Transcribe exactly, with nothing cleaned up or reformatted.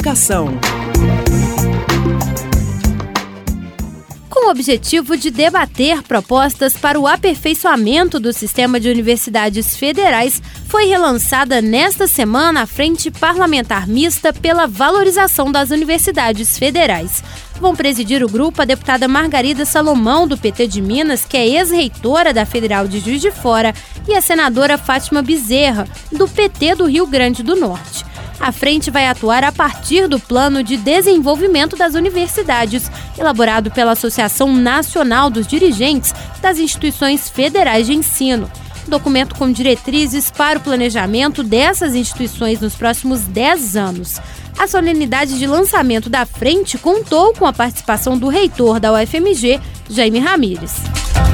Educação. Com o objetivo de debater propostas para o aperfeiçoamento do sistema de universidades federais, foi relançada nesta semana a Frente Parlamentar Mista pela Valorização das Universidades Federais. Vão presidir o grupo a deputada Margarida Salomão, do P T de Minas, que é ex-reitora da Federal de Juiz de Fora, e a senadora Fátima Bezerra, do P T do Rio Grande do Norte. A frente vai atuar a partir do Plano de Desenvolvimento das Universidades, elaborado pela Associação Nacional dos Dirigentes das Instituições Federais de Ensino. Documento com diretrizes para o planejamento dessas instituições nos próximos dez anos. A solenidade de lançamento da frente contou com a participação do reitor da U F M G, Jaime Ramires.